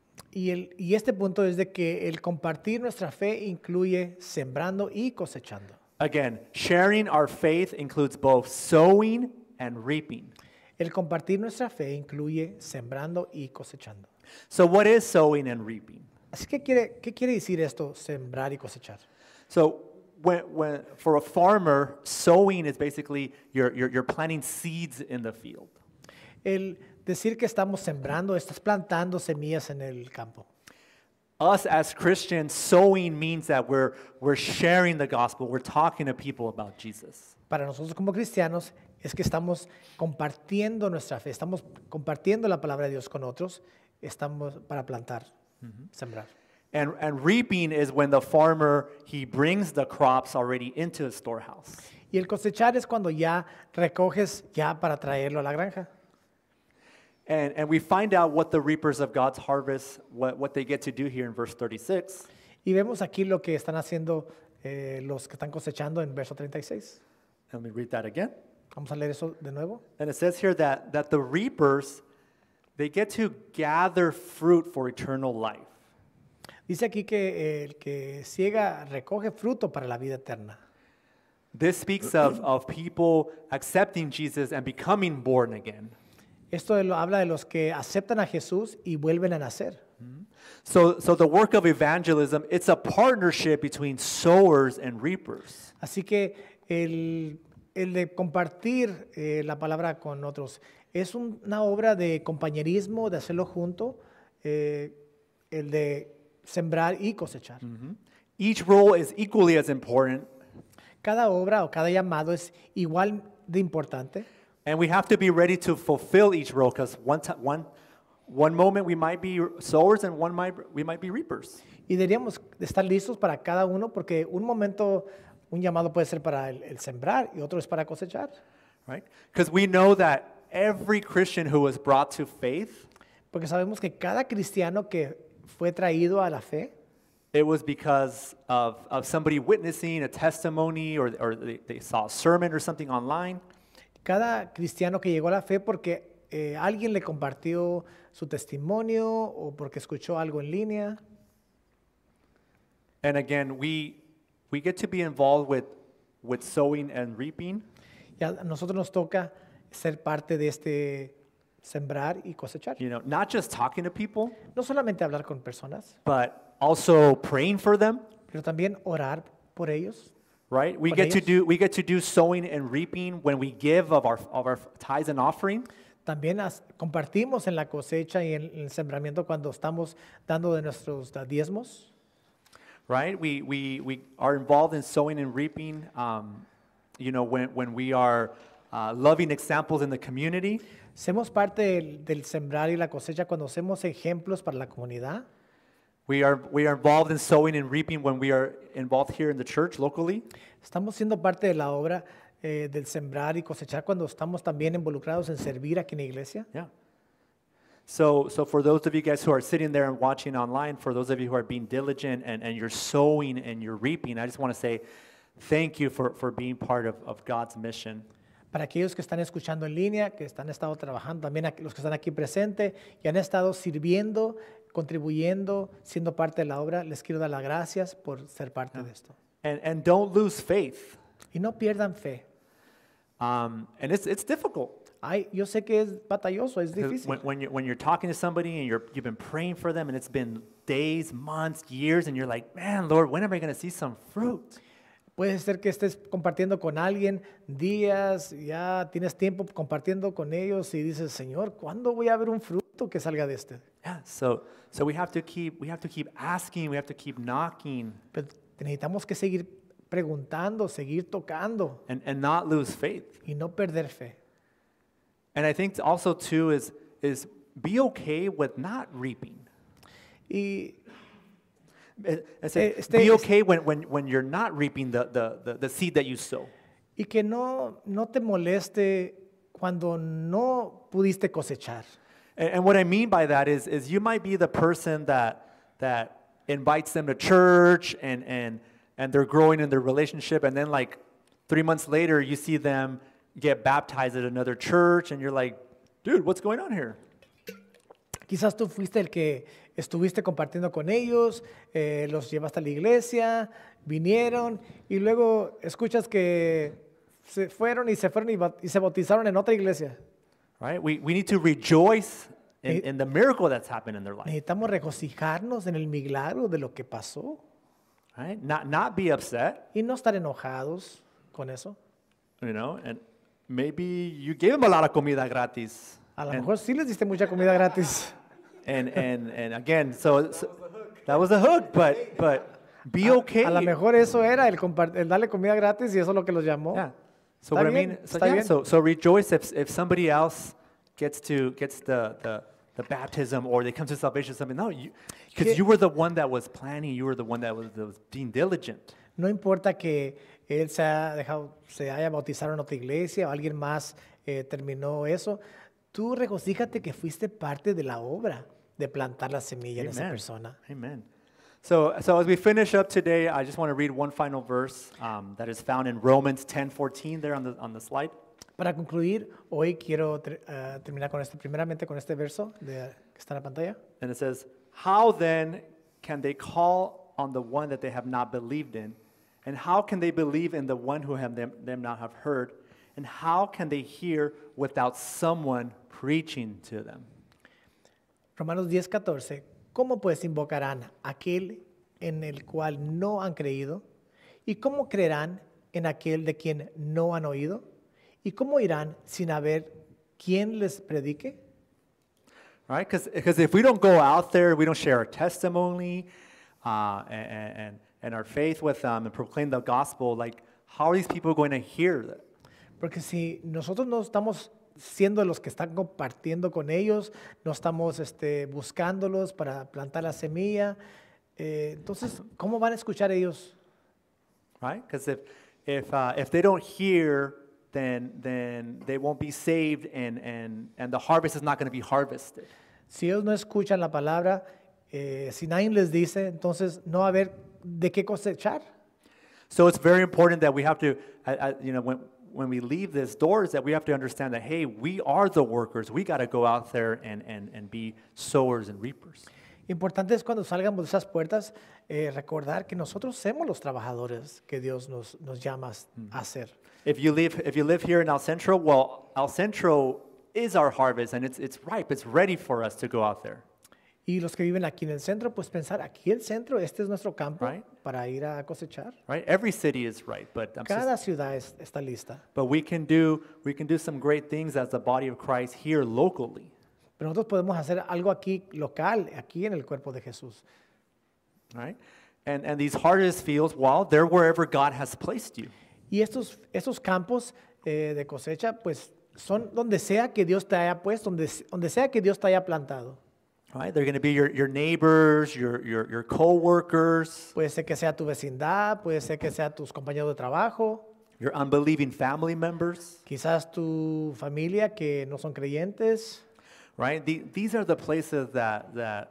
Y este punto es de que el compartir nuestra fe incluye sembrando y cosechando. Again, sharing our faith includes both sowing and reaping. El compartir nuestra fe incluye sembrando y cosechando. So what is sowing and reaping? Así que, ¿qué quiere decir esto, sembrar y cosechar? So for a farmer, sowing is basically you're planting seeds in the field. El decir que estamos sembrando, estás plantando semillas en el campo. Us as Christians, sowing means that we're sharing the gospel. We're talking to people about Jesus. Para nosotros como cristianos es que estamos compartiendo nuestra fe, estamos compartiendo la palabra de Dios con otros, estamos para plantar, sembrar. And reaping is when the farmer, he brings the crops already into the storehouse. Y el cosechar es cuando ya recoges ya para traerlo a la granja. And we find out what the reapers of God's harvest, what they get to do here in verse 36. Y vemos aquí lo que están haciendo los que están cosechando en verso 36. Let me read that again. Vamos a leer eso de nuevo. And it says here that the reapers, they get to gather fruit for eternal life. Dice aquí que el que ciega recoge fruto para la vida eterna. This speaks of people accepting Jesus and becoming born again. Esto habla de los que aceptan a Jesús y vuelven a nacer. So the work of evangelism, it's a partnership between sowers and reapers. Así que el de compartir la palabra con otros es una obra de compañerismo, de hacerlo junto, el de sembrar y cosechar. Each role is equally as important, Cada obra o cada llamado es igual de importante. and we have to be ready to fulfill each role because one moment we might be sowers and we might be reapers. Y deberíamos estar listos para cada uno porque un momento, un llamado puede ser para el sembrar y otro es para cosechar. Right? Because we know that every Christian who was brought to faith, Porque sabemos que cada cristiano que fue traído a la fe, it was because of somebody witnessing a testimony or they saw a sermon or something online. cada cristiano que llegó a la fe porque alguien le compartió su testimonio o porque escuchó algo en línea. And again, we get to be involved with sowing and reaping. Y a nosotros nos toca ser parte de este sembrar y cosechar. You know, not just talking to people, No solamente hablar con personas, but also praying for them, pero también orar por ellos. right? We Por get ellos. to do sowing and reaping when we give of our tithes and offering. También compartimos en la cosecha y en el sembramiento cuando estamos dando de nuestros diezmos. Right? We are involved in sowing and reaping, you know, when we are loving examples in the community. Somos parte del sembrar y la cosecha cuando hacemos ejemplos para la comunidad. We are involved in sowing and reaping when we are involved here in the church locally. Estamos siendo parte de la obra del sembrar y cosechar cuando estamos también involucrados en servir aquí en la iglesia. Yeah. So for those of you guys who are sitting there and watching online, for those of you who are being diligent and you're sowing and you're reaping, I just want to say thank you for being part of God's mission. Para aquellos que están escuchando en línea, que han estado trabajando, también los que están aquí presentes y han estado sirviendo, contribuyendo, siendo parte de la obra, les quiero dar las gracias por ser parte de esto. And don't lose faith. Y no pierdan fe. And it's difficult. Yo sé que es batalloso, es 'Cause difícil. when you're talking to somebody and you've been praying for them and it's been days, months, years, and you're like, man, Lord, when am I going to see some fruit? Puede ser que estés compartiendo con alguien días, ya tienes tiempo compartiendo con ellos y dices, Señor, ¿cuándo voy a ver un fruto que salga de este? Yeah. So we have to keep asking, we have to keep knocking, Pero necesitamos que seguir preguntando, seguir tocando and not lose faith. y no perder fe. And I think also too is be okay with not reaping. Y Be okay when you're not reaping the seed that you sow. Y que no te moleste cuando no pudiste cosechar. And what I mean by that is you might be the person that invites them to church and they're growing in their relationship, and then like 3 months later you see them get baptized at another church and you're like, dude, what's going on here? Quizás tú fuiste el que estuviste compartiendo con ellos, los llevaste a la iglesia, vinieron y luego escuchas que se fueron y se bautizaron en otra iglesia. Right? We need to rejoice in the miracle that's happened in their life. Necesitamos regocijarnos en el milagro de lo que pasó Right? Not be upset, y no estar enojados con eso. you know, and maybe you gave them a lot of comida gratis. A lo And- mejor sí les diste mucha comida gratis. And again, so that was a hook, but be okay. A lo mejor eso era el darle comida gratis y eso es lo que los llamó. Yeah. So Está what I bien, mean, está bien. so rejoice if somebody else gets the baptism or they come to salvation or something. No, because Que- you were the one that was planning. You were the one that was being diligent. No importa que él se haya bautizado en otra iglesia o alguien más terminó eso. Tú regocíjate que fuiste parte de la obra de plantar la semilla en esa Amen. persona. Amen. So as we finish up today, I just want to read one final verse that is found in Romans 10:14 there on the slide. Para concluir, hoy quiero terminar primeramente con este verso que está en la pantalla. And it says, "How then can they call on the one that they have not believed in? And how can they believe in the one who have them not have heard? And how can they hear without someone preaching to them?" Romanos 10:14. ¿Cómo pues invocarán a aquel en el cual no han creído? ¿Y cómo creerán en aquel de quien no han oído? ¿Y cómo irán sin haber quien les predique? Right? Because if we don't go out there, we don't share our testimony and our faith with them and proclaim the gospel, like, how are these people going to hear that? Porque si nosotros no estamos siendo los que están compartiendo con ellos, no estamos buscándolos para plantar la semilla, entonces, ¿cómo van a escuchar ellos? Right? Because if they don't hear, then they won't be saved, and the harvest is not going to be harvested. Si ellos no escuchan la palabra, si nadie les dice, entonces no va a haber de qué cosechar. So it's very important that we have to, when we leave these doors, that we have to understand that, hey, we are the workers. We got to go out there and be sowers and reapers. Importante es cuando salgamos de esas puertas, recordar que nosotros somos los trabajadores que Dios nos llama a hacer. If you live here in El Centro, well, El Centro is our harvest, and it's ripe. It's ready for us to go out there. Y los que viven aquí en el centro, pues pensar, aquí el centro, este es nuestro campo Right. para ir a cosechar. Right? Every city is right, but Cada ciudad está lista. but we can do some great things as the body of Christ here locally. Pero nosotros podemos hacer algo aquí local, aquí en el cuerpo de Jesús. Right? And these harvest fields, well, they're wherever God has placed you. Y estos campos de cosecha, pues son donde sea que Dios te haya puesto, donde sea que Dios te haya plantado. Right? They're going to be your neighbors, your co-workers, Puede ser que sea tu vecindad, puede ser que sea tus compañeros de trabajo, your unbelieving family members. quizás tu familia que no son creyentes. Right? These are the places that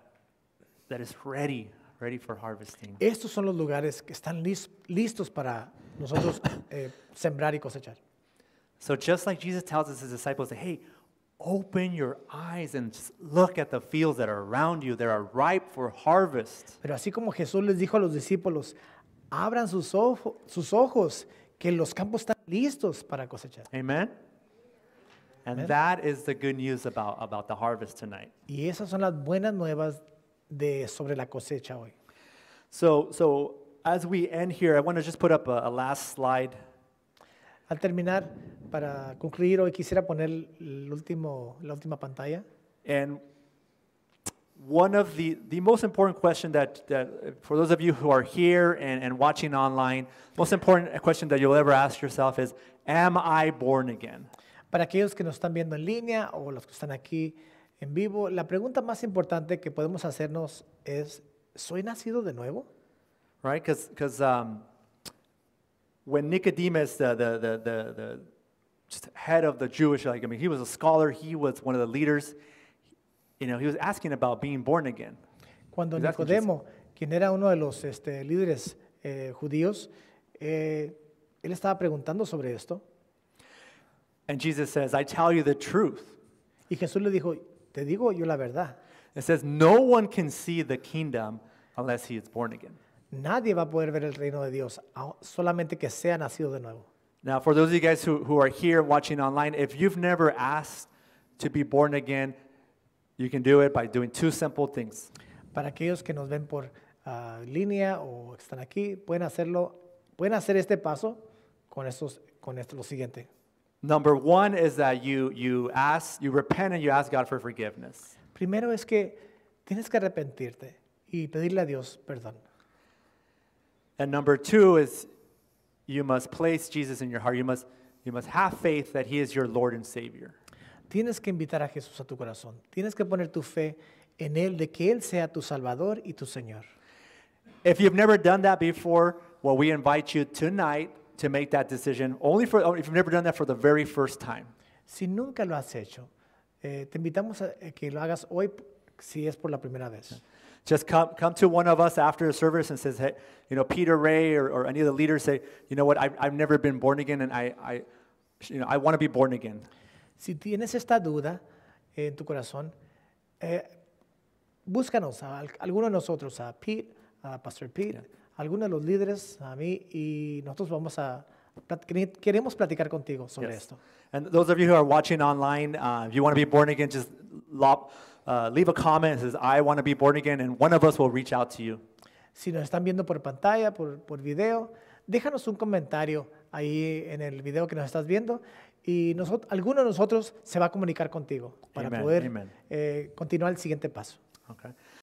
is ready for harvesting. Estos son los lugares que están listos para nosotros sembrar y cosechar. So just like Jesus tells his disciples, hey, open your eyes and just look at the fields that are around you that are ripe for harvest. Pero así como Jesús les dijo a los discípulos, abran sus ojos, que los campos están listos para cosechar. Amen? And Amen. that is the good news about the harvest tonight. Y esas son las buenas nuevas sobre la cosecha hoy. So as we end here, I want to just put up a last slide. Al terminar, para concluir hoy, quisiera poner la última pantalla. And one of the most important question that for those of you who are here and watching online, most important question that you'll ever ask yourself is, am I born again? Para aquellos que nos están viendo en línea o los que están aquí en vivo, la pregunta más importante que podemos hacernos es, ¿soy nacido de nuevo? Right? Because when Nicodemus, the just head of the Jewish, he was a scholar, he was one of the leaders, he was asking about being born again. Cuando He's asking Nicodemo, quien era uno de los líderes judíos, él estaba preguntando sobre esto. And Jesus says, I tell you the truth. Y Jesús le dijo, te digo yo la verdad. It says, no one can see the kingdom unless he is born again. Nadie va a poder ver el reino de Dios, solamente que sea nacido de nuevo. Now, for those of you guys who are here watching online, if you've never asked to be born again, you can do it by doing two simple things. Para aquellos que nos ven por línea o están aquí, pueden hacer este paso con lo siguiente. Number one is that you repent and you ask God for forgiveness. Primero es que tienes que arrepentirte y pedirle a Dios perdón. And number two is you must place Jesus in your heart. You must have faith that he is your Lord and Savior. Tienes que invitar a Jesús a tu corazón. Tienes que poner tu fe en Él, de que Él sea tu Salvador y tu Señor. If you've never done that before, well, we invite you tonight to make that decision. If you've never done that for the very first time. Si nunca lo has hecho, te invitamos a que lo hagas hoy si es por la primera vez. Just come to one of us after the service and says, hey, Peter Ray or any of the leaders say, you know what, I've never been born again and I want to be born again. Si tienes esta duda en tu corazón, búscanos a alguno de nosotros, a Pete, a Pastor Pete, a alguno de los líderes, a mí, y nosotros queremos platicar contigo sobre esto. And those of you who are watching online, if you want to be born again, just leave a comment that says, I want to be born again, and one of us will reach out to you. Si nos están viendo por pantalla, por video, déjanos un comentario ahí en el video que nos estás viendo y alguno de nosotros se va a comunicar contigo para poder continuar el siguiente paso. Okay.